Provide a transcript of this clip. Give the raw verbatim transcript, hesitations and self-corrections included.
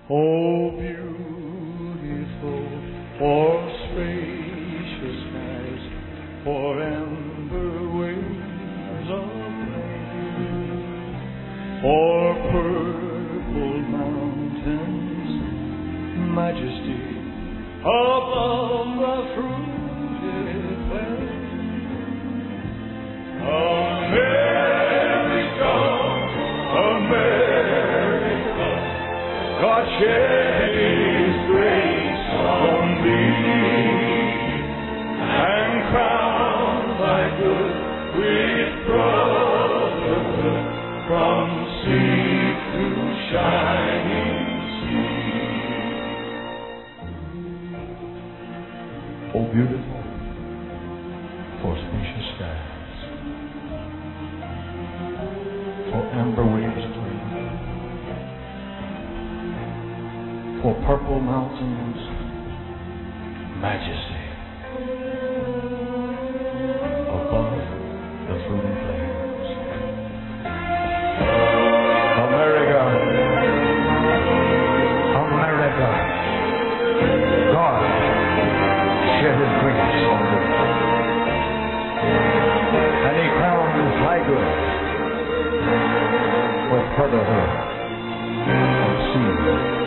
Oh, beautiful for spacious skies, for amber waves of rain, for purple mountains, majesty above the fruited plain. America, America, God shed His grace on thee, and crown thy good with brotherhood from sea to shining sea. Oh, beautiful for spacious skies, for amber waves of rain, for purple mountains, majesty above the fruiting plains. America, America, God shed His grace on thee, and He crowned thy good with brotherhood of sea